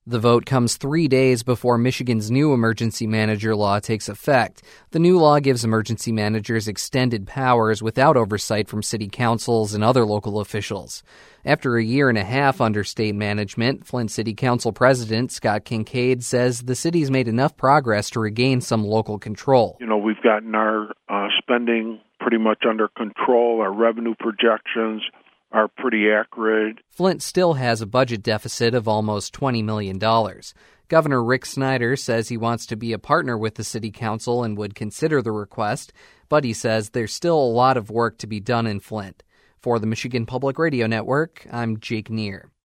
The vote comes 3 days before Michigan's new emergency manager law takes effect. The new law gives emergency managers extended powers without oversight from city councils and other local officials. After a year and a half under state management, Flint City Council President Scott Kincaid says the city's made enough progress to regain some local control. We've gotten our spending pretty much under control. Our revenue projections are pretty accurate. Flint still has a budget deficit of almost $20 million. Governor Rick Snyder says he wants to be a partner with the city council and would consider the request, but he says there's still a lot of work to be done in Flint. For the Michigan Public Radio Network, I'm Jake Neer.